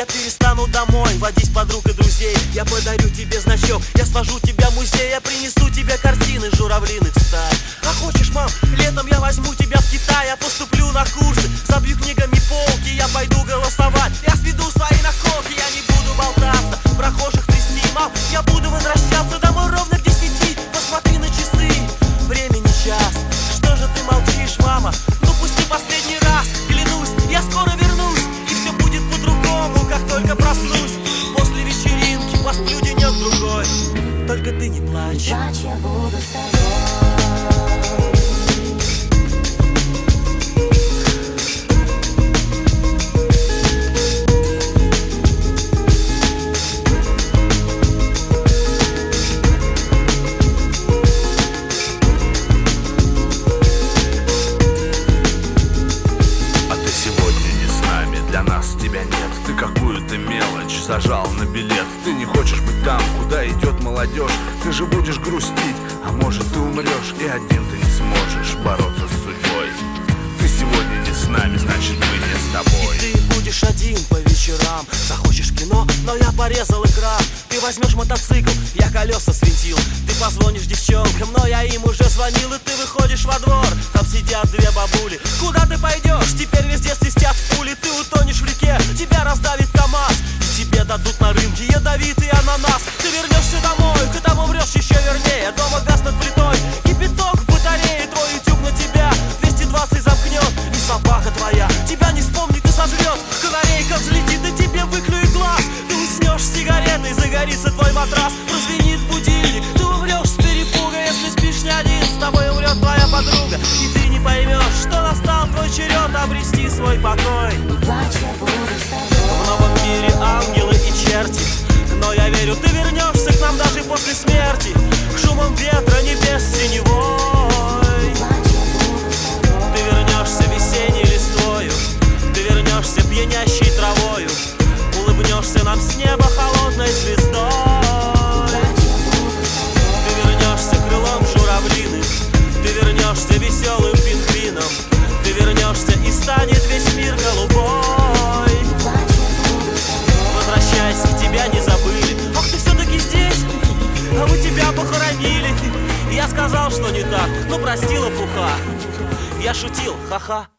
Я перестану домой водить подруг и друзей. Я подарю тебе значок, я свожу тебя в музей. Я принесу тебе картины журавлиных стай. А хочешь, мам, летом я возьму тебя в Китай. Я поступлю на курсы, забью книгами полки. Я пойду голосовать, я сведу свои наколки. Я не буду болтаться, прохожих трясти, мам. Я буду возвращаться домой ровно к 10. Посмотри на часы, времени час. Что же ты молчишь, мама? Ну пусти последний раз, клянусь, я скоро вернусь. И все будет по-другому, как только проснусь. После вечеринки посплю денек-другой. Только ты не плачь. Я буду с тобой. Для нас тебя нет, ты какую-то мелочь зажал на билет. Ты не хочешь быть там, куда идет молодежь. Ты же будешь грустить, а может ты умрешь. И один ты не сможешь бороться с судьбой. Ты сегодня не с нами, значит мы не с тобой. И ты будешь один по вечерам. Захочешь кино, но я порезал экран. Ты возьмешь мотоцикл, я колеса свинтил. Ты позвонишь девчонкам, но я им уже звонил. И ты выходишь во двор, там сидят две бабули. Куда ты пойдешь? Теперь везде свистят пули. Ты утонешь в реке, тебя раздавит КамАЗ. И тебе дадут на рынке ядовитый ананас. Ты вернешься домой, ты там умрешь еще вернее. Дома газ над плитой, кипяток в батарее. Твой утюг на тебя 220 замкнет. И собака твоя тебя не вспомнит и сожрет. Канарейка взлетит и тебе выклюет глаз. Ты уснешь с сигаретой, загорится твой матрас. Прозвенит будильник, ты умрешь с перепуга. Если спишь не один, с тобой умрет твоя подруга. И ты не поймешь, что настал твой черед обрести свой покой. В новом мире ангелы и черти, но я верю, ты вернешься к нам даже после смерти. К шумам ветра небес синевой. Ты вернешься весенней листвою. Ты вернешься пьянящей травою. Улыбнешься нам с неба холодной звездой. Ты вернешься крылом журавлиным. Ты вернешься веселым пингвином. Ты вернешься и станет весь мир голубой. Возвращайся, тебя не забыли. Ах, ты все-таки здесь, а мы тебя похоронили. Я сказал, что не так, но простила фуха. Я шутил, ха-ха.